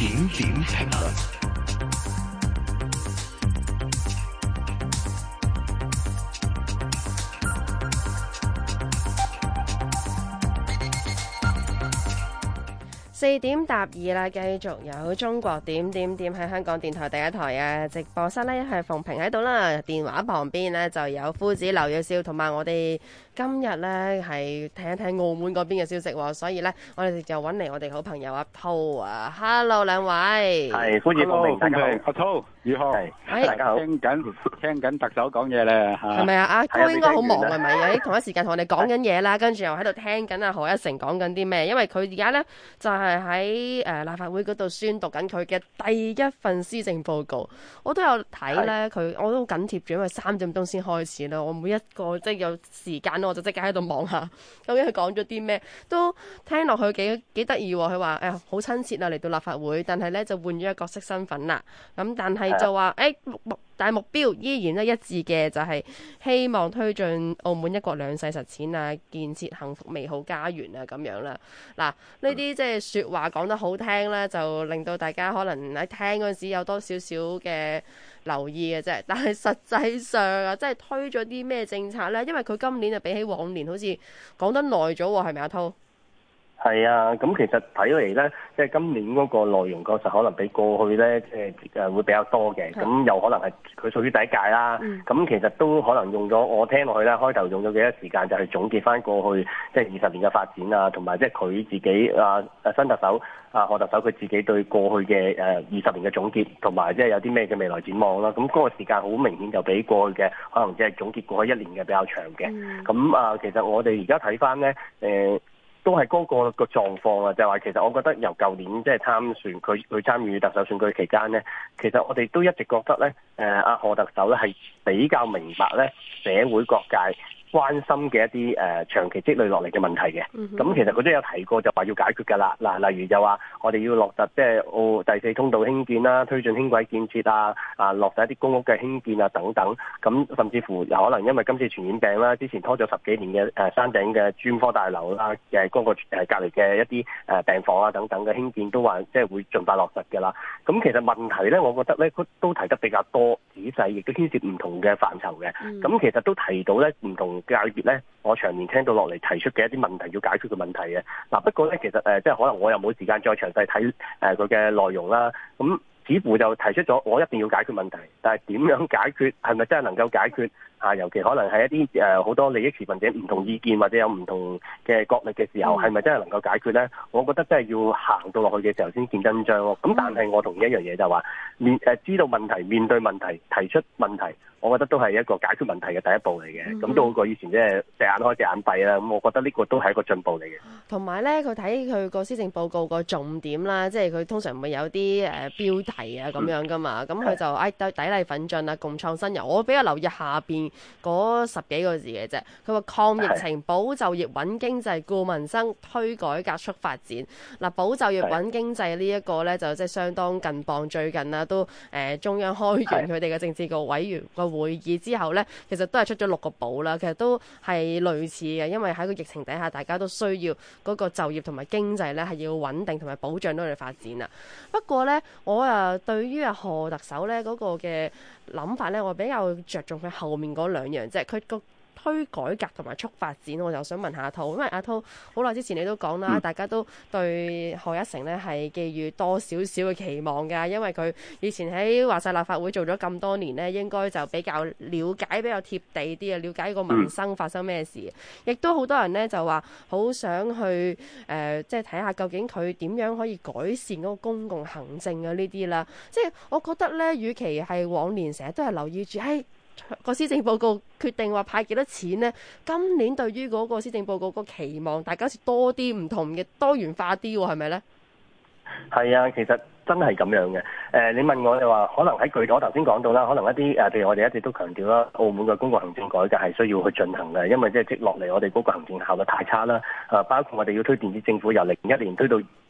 點點評論。 4點答2啦，繼續有中國點點點喺香港電台第一台啊！直播室呢係馮平喺度啦，電話旁邊呢就有夫子劉耀少，同埋我哋今日呢係聽一聽澳門嗰邊嘅消息喎，所以呢我哋就揾嚟我哋好朋友阿濤啊 ，Hello 兩位， 係歡迎馮平，大家好， 阿濤，如何？ 大家好， 聽緊特首講嘢咧嚇， 係咪啊？阿濤應該好忙係咪？喺同一時間同我哋講緊嘢啦，跟住又喺度聽緊阿何一成講緊啲咩？因為佢而家呢就係喺立法會嗰度宣讀緊佢嘅第一份施政報告，我都有睇咧，我都緊貼住，因為3點鐘先開始啦。我每一個即係有時間我就即刻喺度望下，究竟佢講咗啲咩，都聽落去幾得意喎。佢話好親切啊，嚟到立法會，但係咧就換咗一個角色身份啦。咁但係就話大目標依然咧一致嘅，就係希望推進澳門一國兩制實踐啊，建設幸福美好家園啊咁樣啦。嗱，呢啲即係説話講得好聽咧，就令到大家可能喺聽嗰陣時有多少少嘅留意嘅啫。但係實際上啊，即係推咗啲咩政策咧？因為佢今年啊比起往年好似講得耐咗喎，係咪阿濤？ 係啊，咁其實睇嚟咧，即係今年嗰個內容確實可能比過去咧，會比較多嘅。咁又可能係佢屬於第一屆啦。咁其實都可能用咗，我聽落去咧，開頭用咗幾多時間，就係總結翻過去即係20年嘅發展啊，同埋即係佢自己新特首何特首佢自己對過去嘅20年嘅總結，同埋即係有啲咩嘅未來展望啦。咁嗰個時間好明顯就比過去嘅可能即係總結過去1年嘅比較長嘅。咁其實我哋而家睇翻咧，都係嗰個狀況啊，就係話其實我覺得由舊年即係參選佢參與特首選舉期間呢，其實我哋都一直覺得呢，阿何特首呢係比較明白呢社會各界關心嘅一啲長期積累落嚟嘅問題嘅。咁其實佢都有提過，就話要解決㗎啦。嗱，例如就話我哋要落實即係澳第4通道興建啦，推進輕軌建設落實一啲公屋嘅興建啊等等。咁甚至乎有可能因為今次傳染病啦，之前拖咗10幾年嘅山頂嘅專科大樓啦，嗰個隔離嘅一啲病房啊等等嘅興建都話即係會盡快落實㗎啦。咁其實問題咧，我覺得咧都提得比較多仔細，亦都牽涉唔同嘅範疇嘅。咁其實都提到咧唔同界別咧，我長年聽到落嚟提出嘅一啲問題要解決嘅問題嘅。嗱，不過咧其實即係可能我又冇時間再詳細睇佢嘅內容啦。咁似乎就提出咗我一定要解決問題，但係點樣解決，係咪真係能夠解決？尤其可能係一啲好多利益持份者唔同意見或者有唔同嘅角力嘅時候，係咪真係能夠解決呢？我覺得真係要行到落去嘅時候先見真章咯。咁但係我同意一樣嘢就話知道問題、面對問題、提出問題，我覺得都係一個解決問題嘅第一步嚟嘅。咁都好過以前即係隻眼開隻眼閉啦。咁我覺得呢個都係一個進步嚟嘅。 同埋呢，佢睇佢個施政報告個重點啦，即係佢通常會有啲標題啊咁樣噶嘛。咁佢就砥礪奮進啊，共創新猷。我比較留意下邊嗰10幾個字嘅啫。佢話抗疫情、保就業、穩經濟、顧民生、推改革、促發展。嗱，保就業、穩經濟呢一個呢，就即係相當近磅。最近啦，都中央開完佢哋嘅政治局委員個會議之後呢，其實都係出咗6個保啦。其實都係類似嘅，因為喺個疫情底下，大家都需要嗰個就業同埋經濟呢係要穩定同埋保障到佢哋發展啦。不過呢，我對於何特首呢嗰個嘅諗法呢，我比較着重佢後面嗰2樣，即係佢個推改革同埋促發展。我就想問下阿濤，因為阿濤好耐之前你都講啦，大家都對何一成呢係寄予多少少嘅期望㗎，因為佢以前喺話晒立法會做咗咁多年呢，應該就比較了解比較貼地啲啊，了解個民生發生咩事。亦都好多人呢就話好想去即係睇下究竟佢點樣可以改善嗰個公共行政啊呢啲啦。即係我覺得呢，與其係往年成日都係留意住個施政報告決定話派幾多錢呢，今年對於嗰個施政報告個期望，大家好似多啲唔同嘅多元化啲喎，係咪呢？ 係啊，其實真係咁樣嘅。你問我就話，可能喺我頭先講到啦，可能一啲譬如我哋一直都強調啦，澳門嘅公共行政改革係需要去進行嘅，因為即係積落嚟我哋嗰個行政效率太差啦。包括我哋要推電子政府，由01年推到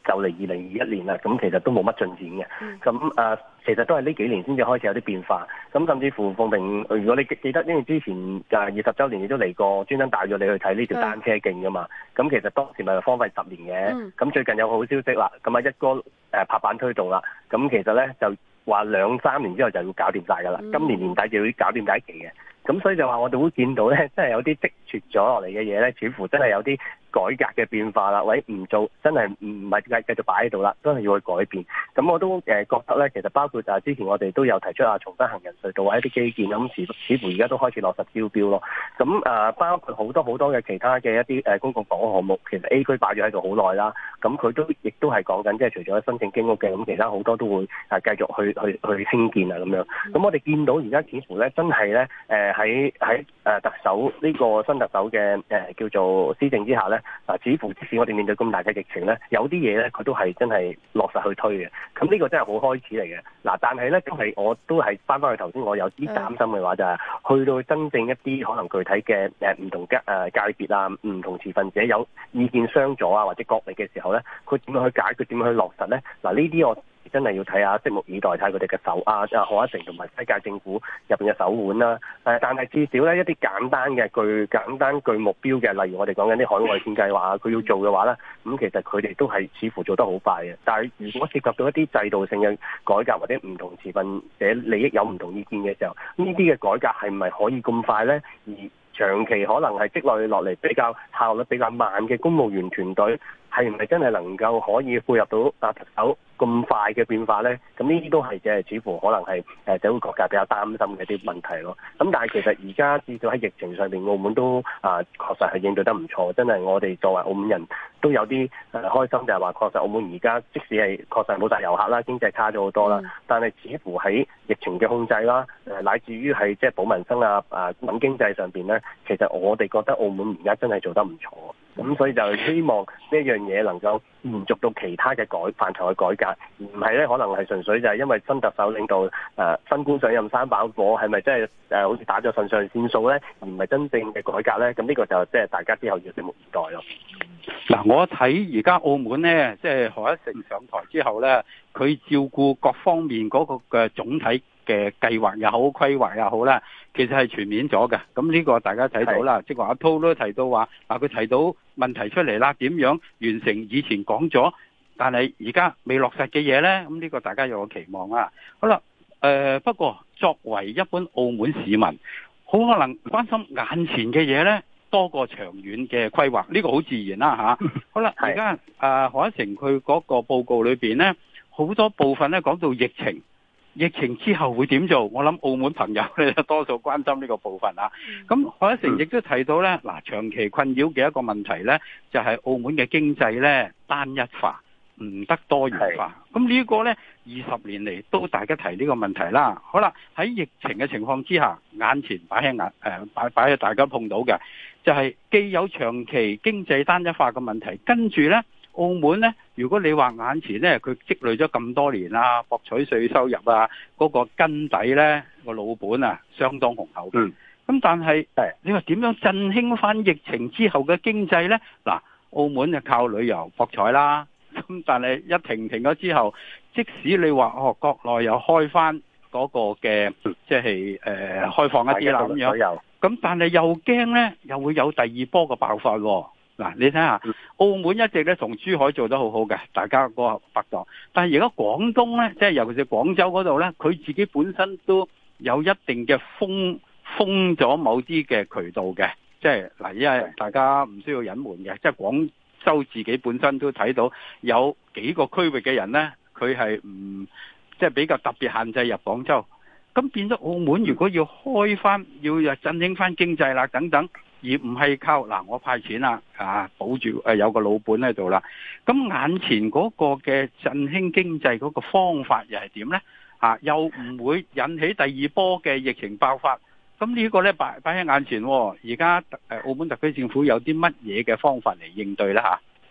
就嚟2021年啦，咁其實都冇乜進展嘅。咁其實都係呢幾年先至開始有啲變化。咁甚至乎鳳鳴，如果你記得，因為之前20週年亦都嚟過，專登帶咗你去睇呢條單車徑噶嘛。咁其實當時咪荒廢10年嘅。咁最近有好消息啦，咁一哥拍板推動啦。咁其實咧就話2-3年之後就要搞掂晒㗎啦。今年年底就要搞掂第一期嘅。咁所以就話我哋會見到咧，真係有啲積存咗落嚟嘅嘢咧，似乎真係有啲改革嘅變化啦。或者唔做，真係唔係繼續擺喺度啦，真係要去改變。咁我都覺得咧，其實包括之前我哋都有提出重新行人隧道或者一啲基建，咁似乎而家都開始落實招標咯。咁包括好多嘅其他嘅一啲公共房屋項目，其實 A 區擺咗喺度好耐啦。咁佢亦都係講緊，即係除咗申請經屋嘅，咁其他好多都會繼續去興建啊咁樣。咁我哋見到而家似乎咧，真係咧喺特首呢個新特首嘅叫做施政之下咧，似乎即使我哋面對咁大嘅疫情咧，有啲嘢咧佢都係真係落實去推嘅。咁呢個真係好開始嚟嘅。但係咧我都係翻去頭先，我有啲擔心嘅話就係去到真正一啲可能具體嘅唔同界別啊，唔同持份者有意見相左啊或者角力嘅時候咧，佢點樣去解決，點樣去落實咧？呢啲我真係要睇下，拭目以待，睇下佢哋嘅手賀一誠同埋西屆政府入邊嘅手腕啦。但係至少咧一啲簡單具目標嘅，例如我哋講緊啲海外線計劃佢要做嘅話咧，咁其實佢哋都係似乎做得好快嘅。但係如果涉及到一啲制度性嘅改革或者唔同持份者利益有唔同意見嘅時候，呢啲嘅改革係唔係可以咁快咧？而長期可能係積累落嚟比較效率比較慢嘅公務員團隊，係唔係真係能夠可以配合到特首咁快嘅變化呢？咁呢啲都係似乎可能係社會各界比較擔心嘅一啲問題咯。咁但係其實而家至少喺疫情上面，澳門都確實係應對得唔錯。真係我哋作為澳門人都有啲開心，就係話確實澳門而家即使係確實冇晒遊客啦，經濟差咗好多啦，但係似乎喺疫情嘅控制啦，乃至於係即係保民生穩經濟上邊呢，其實我哋覺得澳門而家真係做得唔錯。咁所以就希望呢樣嘢能夠延續到其他嘅範疇嘅改革，而唔係咧可能係純粹就係因為新特首領導新官上任三把火，係咪真係好似打咗腎上腺素咧，而唔係真正嘅改革咧？咁呢個就即係大家之後要拭目以待咯。 嗱，我睇而家澳門咧，即係賀一誠上台之後咧，佢照顧各方面嗰個嘅總體嘅計劃又好，規劃又好啦，其實係全面咗嘅。咁呢個大家睇到啦，即係話阿濤都提到話，佢提到問題出嚟啦，點樣完成以前講咗，但係而家未落實嘅嘢呢？咁呢個大家有個期望啊。好啦，不過作為一般澳門市民，好可能關心眼前嘅嘢呢，多過長遠嘅規劃，呢個好自然啦嚇。好啦，而家賀一誠佢嗰個報告裏邊呢，好多部分呢講到疫情之後會點做？我諗澳門朋友咧多數關心呢個部分啊。咁賀一誠亦都提到咧，長期困擾嘅一個問題咧，就係澳門嘅經濟咧單一化，唔得多元化。咁呢個咧20年嚟都大家提呢個問題啦。好啦，喺疫情嘅情況之下，眼前擺喺大家碰到嘅，就係既有長期經濟單一化嘅問題，跟住咧。澳門呢，如果你話眼前呢，佢積累咗咁多年啦，博取稅收入啊，嗰個根底呢，個老本啊，相當雄厚嘅。咁但係你話點樣振興翻疫情之後嘅經濟呢？嗱，澳門就靠旅遊博彩啦。咁但係一停咗之後，即使你話國內又開翻嗰個嘅，即係開放一啲啦咁樣，咁但係又驚呢，又會有第二波嘅爆發喎。嗱，你睇下，澳門一直咧同珠海做得好好嘅，大家嗰個拍檔。但係而家廣東咧，即係尤其是廣州嗰度咧，佢自己本身都有一定嘅封咗某啲嘅渠道嘅。即係嗱，因為大家唔需要隱瞞嘅，即係廣州自己本身都睇到有幾個區域嘅人咧，佢係唔即係比較特別限制入廣州。咁變咗澳門如果要開翻，要振興翻經濟啦等等。而唔係靠我派錢啦，保住有個老本喺度啦。咁眼前嗰個嘅振興經濟嗰個方法又係點呢？又唔會引起第二波嘅疫情爆發。咁呢個呢，擺喺眼前。而家澳門特區政府有啲乜嘢嘅方法嚟應對呢？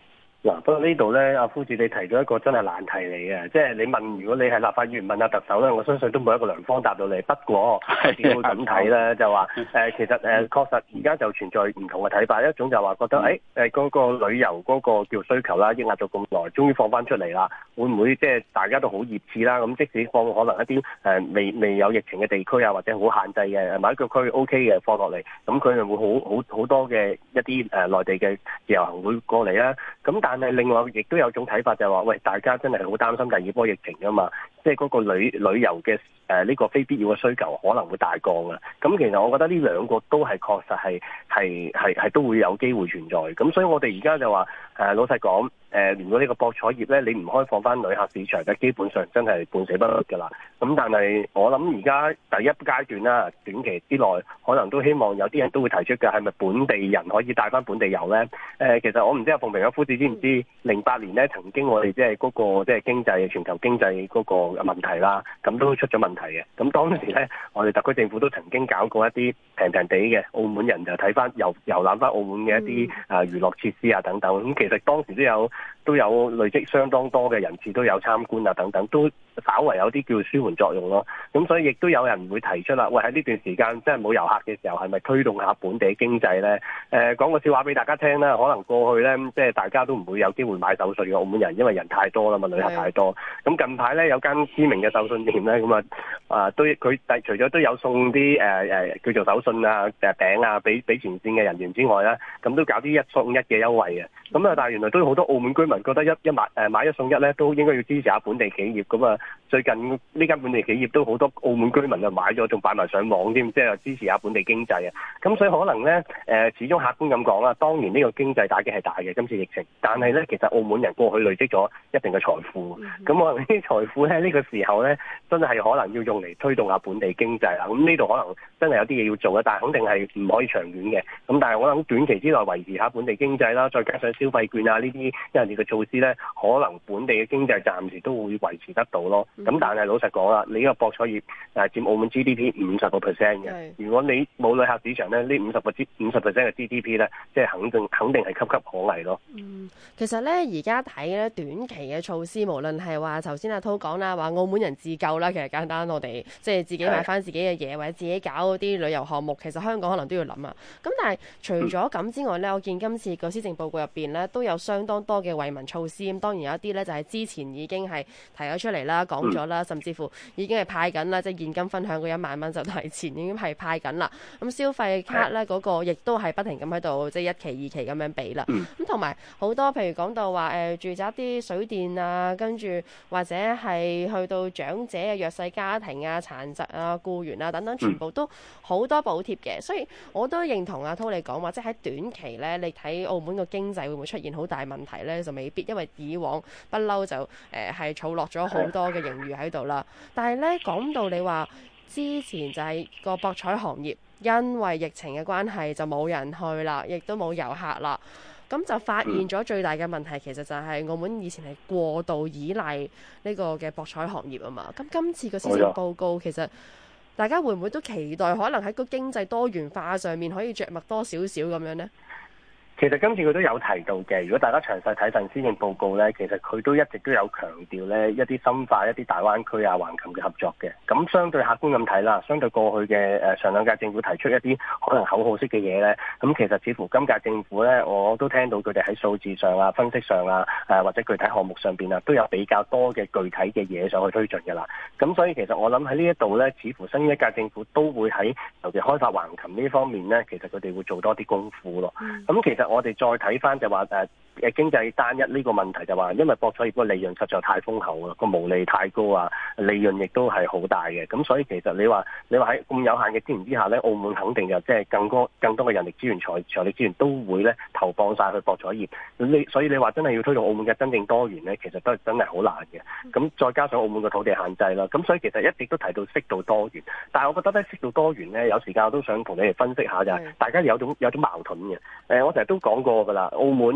嗱，不過呢度咧，阿夫子你提咗一個真係難題嚟嘅，即係你問，如果你係立法議員問下特首咧，我相信都冇一個良方答到你。不過點會咁睇咧？就話其實確實而家就存在唔同嘅睇法，一種就話覺得嗰個旅遊嗰個叫需求啦，抑壓咗咁耐，終於放翻出嚟啦，會唔會即係大家都好熱切啦？咁即使放可能一啲未有疫情嘅地區啊，或者好限制嘅某一個區 OK 嘅放落嚟，咁佢哋會好多嘅一啲內地嘅自由行會過嚟啦。咁但係另外亦都有種睇法就係話，喂，大家真係好擔心第二波疫情㗎嘛，即係嗰個旅遊嘅呢個非必要嘅需求可能會大降啊。咁其實我覺得呢兩個都係確實係都會有機會存在。咁所以我哋而家就話老實講，如果呢個博彩業咧，你唔開放翻旅客市場嘅，基本上真係半死不活㗎啦。咁但係我諗而家第一階段啦，短期之內可能都希望有啲人都會提出嘅，係咪本地人可以帶翻本地遊咧？其實我唔知阿鳳平阿夫子知唔知，08年咧曾經我哋即係嗰個即係經濟全球經濟嗰個問題啦，咁都出咗問題嘅。咁當時咧，我哋特區政府都曾經搞過一啲平地嘅澳門人就睇翻遊覽翻澳門嘅一啲娛樂設施啊等等。咁其實當時都有累積相當多嘅人次都有參觀啊等等，都稍為有啲叫舒緩作用咯。咁所以亦都有人會提出啦，喂，喺呢段時間真係冇遊客嘅時候，係咪推動下本地經濟咧？講個笑話俾大家聽啦，可能過去咧即係大家都唔會有機會買手信嘅澳門人，因為人太多啦嘛，旅客太多。咁近排咧有間知名嘅手信店咧，咁佢除咗都有送啲叫做手信啊餅啊俾前線嘅人員之外咧，咁都搞啲一送一嘅優惠嘅。咁但係原來都有好多澳門居民覺得買一送一咧，都應該要支持下本地企業。咁最近呢間本地企業都好多澳門居民就買咗，仲擺埋上網添，即係支持下本地經濟啊。咁所以可能咧始終客觀咁講啦，當然呢個經濟打擊係大嘅，今次疫情。但係咧，其實澳門人過去累積咗一定嘅財富，咁可能呢啲財富咧呢個時候咧，真係可能要用嚟推動下本地經濟啦。咁呢度可能真係有啲嘢要做嘅，但係肯定係唔可以長遠嘅。咁但係我諗短期之內維持下本地經濟啦，再加上消費券啊呢啲人哋嘅措施咧，可能本地嘅經濟暫時都會維持得到咯。咁但係老實講啦，你呢個博彩業佔澳門 GDP 50% 嘅，如果你冇旅客市場咧，呢50% 嘅 GDP 咧，即係肯定係岌岌可危咯。 其實咧而家睇咧短期嘅措施，無論係話頭先阿滔講啦，話澳門人自救啦，其實簡單，我哋即係自己買翻自己嘅嘢，或者自己搞嗰啲旅遊項目，其實香港可能都要諗啊。咁但係除咗咁之外咧，我見今次個施政報告入邊咧都有相當多嘅惠民措施。咁當然有一啲咧就係之前已經係提咗出嚟啦，講咗啦，甚至乎已經係派緊啦，即係現金分享嗰1萬蚊就提前已經係派緊啦。咁消費卡咧嗰個亦都係不停咁喺度，即係1期2期咁樣俾啦。咁同埋好多譬如講到話住宅啲水電啊，跟住或者係去到長者啊、弱勢家庭啊、殘疾啊、僱員啊等等，全部都好多補貼嘅。所以我都認同阿滔你講話，即係喺短期咧，你睇澳門個經濟會唔會出現好大問題咧？就未必，因為以往不嬲就係儲落咗好多嘅盈餘喺度啦。但係咧講到你話之前就係個博彩行業，因為疫情嘅關係就冇人去啦，亦都冇遊客啦。咁就發現咗最大嘅問題，其實就係澳門以前係過度依賴呢個嘅博彩行業啊嘛。咁今次個施政報告其實大家會唔會都期待可能喺個經濟多元化上面可以着墨多少少咁樣呢？ 其實今次佢都有提到嘅，如果大家詳細睇份施政報告咧，其實佢都一直都有強調咧一啲深化一啲大灣區啊、橫琴嘅合作嘅。咁相對客觀咁睇啦，相對過去嘅上兩屆政府提出一啲可能口號式嘅嘢咧，咁其實似乎今屆政府咧，我都聽到佢哋喺數字上啊、分析上啊、或者具體項目上邊啊，都有比較多嘅具體嘅嘢上去推進嘅啦。咁所以其實我諗喺呢一度咧，似乎新一屆政府都會喺尤其開發橫琴呢方面咧，其實佢哋會做多啲功夫咯。咁其實我哋再睇翻就話經濟單一呢個問題就話，因為博彩業個利潤實在太豐厚啦，個毛利太高啊，利潤亦都係好大嘅。咁所以其實你話喺咁有限嘅資源之下咧，澳門肯定就即係更多嘅人力資源、財力資源都會咧投放晒去博彩業。所以你話真係要推動澳門嘅真正多元咧，其實都係真係好難嘅。咁再加上澳門嘅土地限制啦，咁所以其實一直都提到適度多元。但係我覺得咧適度多元咧，有時間我都想同你哋分析下就係大家有種矛盾嘅。我成日都講過㗎啦，澳門咧隻貴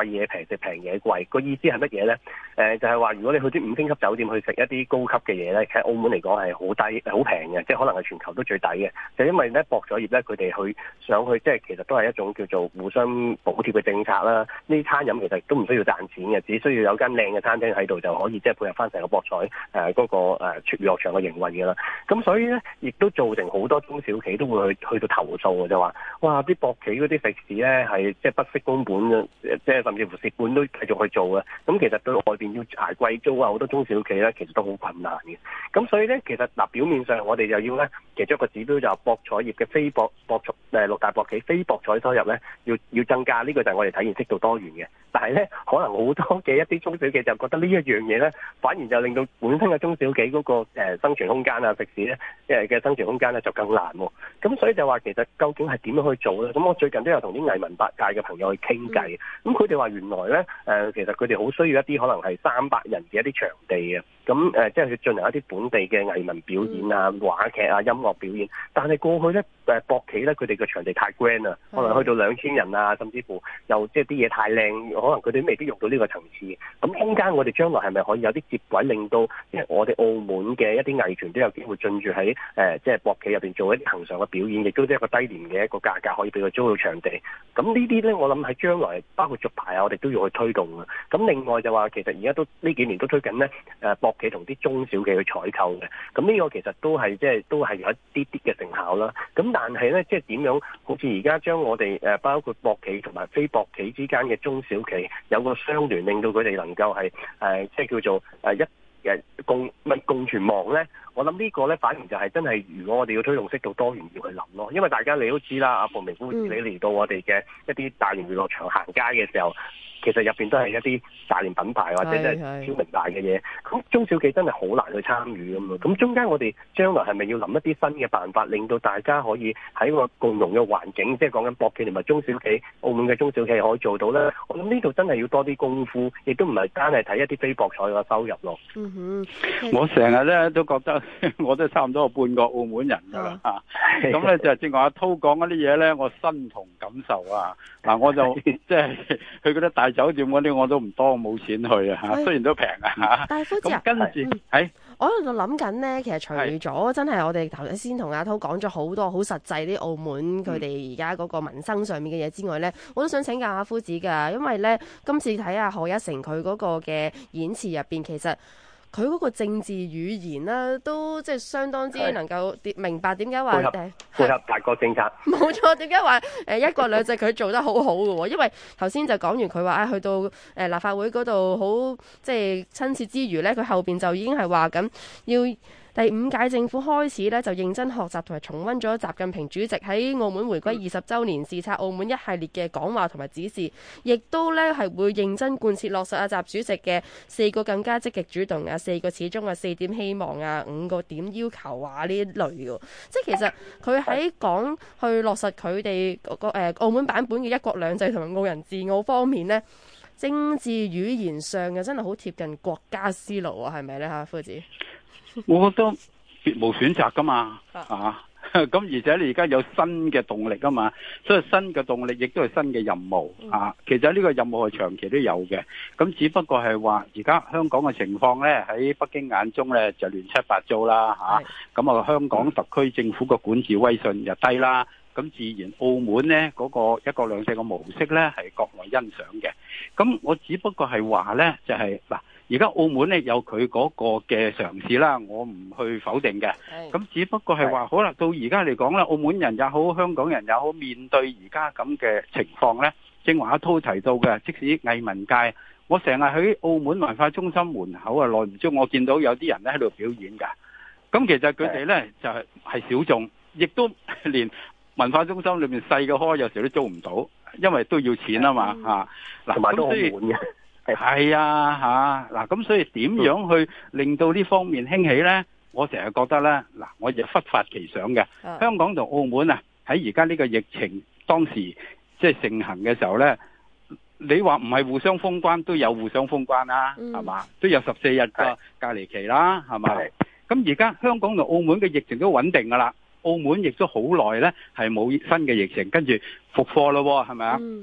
嘢平食平嘢貴。個意思係乜嘢咧？就係話如果你去啲5星級酒店去食一啲高級嘅嘢咧，其實澳門嚟講係好低好平嘅，即係可能係全球都最抵嘅。就因為咧博彩業咧佢哋上去即係其實都係一種叫做互相補貼嘅政策啦。呢啲餐飲其實都唔需要賺錢嘅，只需要有間靚嘅餐廳喺度就可以即係配合翻成個博彩嗰個娛樂場嘅營運嘅啦。咁所以咧亦都造成好多中小企都會去到投訴嘅，就話哇啲博企嗰啲食肆咧係即係不惜工本嘅，即係甚至乎蝕本都繼續去做嘅。咁其實對外邊要捱貴租啊，好多中小企咧其實都好困難嘅。咁所以咧其實表面上我哋就要咧其中一個指標就係博彩業嘅非博六大博企非博彩收入咧要增加，呢個就係我哋體現適度多元嘅。但係咧可能好多嘅一啲中小企就覺得呢一樣嘢咧，反而就令到本身嘅中小企嗰個生存空間啊，食肆咧嘅生存空間咧就更難喎。咁所以就話其實究竟係點樣去做咧？咁我最近都有同啲藝文百界嘅朋友去傾偈，咁佢哋話原來咧其實佢哋好需要一啲可能係300人嘅一啲場地嘅，咁即係去進行一啲本地嘅藝文表演啊、話劇啊、音樂表演。但係過去咧博企咧佢哋嘅場地太 grand 啦，可能去到2000人啊，甚至乎又即係啲嘢太靚，可能佢哋未必用到呢個層次。咁空間我哋將來係咪可以有啲接軌，令到即係我哋澳門嘅一啲藝團都有機會進駐喺即係博企入邊做一啲恆常嘅表演，亦都係一個低廉嘅一個價格可以俾佢租到場地。咁呢啲咧，我諗喺將來包括續牌啊，我哋都要去推動嘅。咁另外就話其實而家都呢幾年都推緊咧博企同啲中小企去採購嘅。咁呢個其實都係即係都係有一啲啲嘅成效啦。咁但係咧即係點樣好似而家將我哋包括博企同埋非博企之間嘅中小企有個相聯，令到佢哋能夠係即係叫做共存亡咧。我諗呢個咧反而就係真係，如果我哋要推動適度多元要去諗咯。因為大家你都知啦，阿馮明夫你嚟到我哋嘅一啲大型娛樂場行街嘅時候，其實入邊都係一啲大型品牌或者即係超名大嘅嘢，咁中小企真係好難去參與咁嘛。咁中間我哋將來係咪要諗一啲新嘅辦法，令到大家可以喺個共融嘅環境，即係講緊博企同埋中小企，澳門嘅中小企可以做到咧？我諗呢度真係要多啲功夫，亦都唔係單係睇一啲非博彩嘅收入咯。 我成日咧都覺得我都差唔多半個澳門人㗎啦嚇。咁咧就正話阿滔講嗰啲嘢咧，我身同感受啊。嗱，我就即係去嗰啲大酒店嗰啲我都唔多，冇錢去啊嚇，雖然都平啊嚇。 但係夫子啊， 跟住係我喺度諗緊呢，其實除咗真係我哋頭先同阿滔講咗好多好實際啲澳門佢哋而家嗰個民生上面嘅嘢之外呢，我都想請教下夫子㗎，因為呢，今次睇下賀一誠佢嗰個嘅演辭入邊，其實佢嗰個政治語言呢，都即係相當之能夠明白點解話配合大國政策。 冇錯，點解話一國兩制佢做得好好嘅喎？因為頭先就講完佢話去到立法會嗰度好即係親切之餘呢，佢後邊就已經係話緊要第5屆政府開始呢，就認真學習同埋重溫咗習近平主席喺澳門回歸20週年視察澳門一系列嘅講話同埋指示，亦都呢係會認真貫徹落實阿習主席嘅4個更加積極主動啊、4個始終啊、4點希望啊、5個點要求啊呢類嘅，即係其實佢喺講去落實佢哋澳門版本嘅一國兩制同埋澳人治澳方面呢，政治語言上嘅真係好貼近國家思路啊，係咪呢？嚇，夫子？ 我覺得別無選擇噶嘛，咁而且你而家有新嘅動力啊嘛，所以新嘅動力亦都係新嘅任務啊。其實呢個任務係長期都有嘅，咁只不過係話而家香港嘅情況呢，喺北京眼中呢就亂七八糟啦嚇。咁香港特區政府嘅管治威信又低啦，咁自然澳門呢嗰個一國兩制嘅模式呢係國內欣賞嘅。咁我只不過係話呢，就係嗱。而家澳門咧有佢嗰個嘅嘗試啦，我唔去否定嘅。咁只不過係話，好啦，到而家嚟講咧，澳門人也好，香港人也好，面對而家咁嘅情況咧，正話阿滔提到嘅，即使藝文界，我成日喺澳門文化中心門口啊，耐唔中我見到有啲人咧喺度表演㗎。咁其實佢哋咧就係小眾，亦都連文化中心裏面細嘅開有時都租唔到，因為都要錢啊嘛嚇。嗱，咁所以係啊嚇，嗱咁所以點樣去令到呢方面興起呢？我成日覺得呢，嗱，我亦忽發奇想嘅。香港同澳門啊，喺而家呢個疫情當時即係盛行嘅時候呢，你話唔係互相封關都有互相封關啦，係嘛？都有14日嘅隔離期啦，係咪？咁而家香港同澳門嘅疫情都穩定噶啦，澳門亦都好耐呢係冇新嘅疫情，跟住復課咯，係咪啊？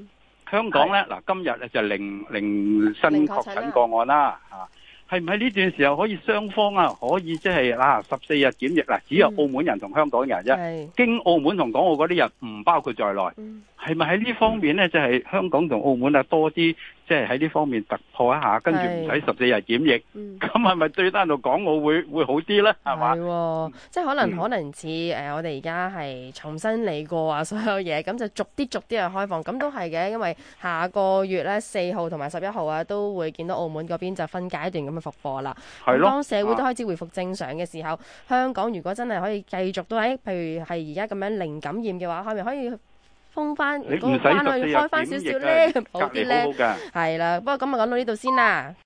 香港咧嗱，今日咧就零新確診個案啦，係唔係呢段時候可以雙方可以即係14日檢疫嗱，只有澳門人同香港人啫，經澳門同港澳嗰啲人唔包括在內，係咪喺呢方面咧，即係香港同澳門多啲，即係喺呢方面突破一下，跟住唔使14日檢疫，咁係咪對單到港澳會好啲咧？係嘛？ 係，即係可能似我哋而家係重新嚟過所有嘢，咁就逐啲去開放，咁都係嘅，因為下個月咧4號同埋11號都會見到澳門嗰邊就分階段咁去復課啦。咁當社會都開始回復正常嘅時候，香港如果真係可以繼續都喺，譬如係而家咁樣零感染嘅話，係咪可以封翻嗰個關去開翻少少咧，好啲咧？係啦，不過咁講到呢度先啦。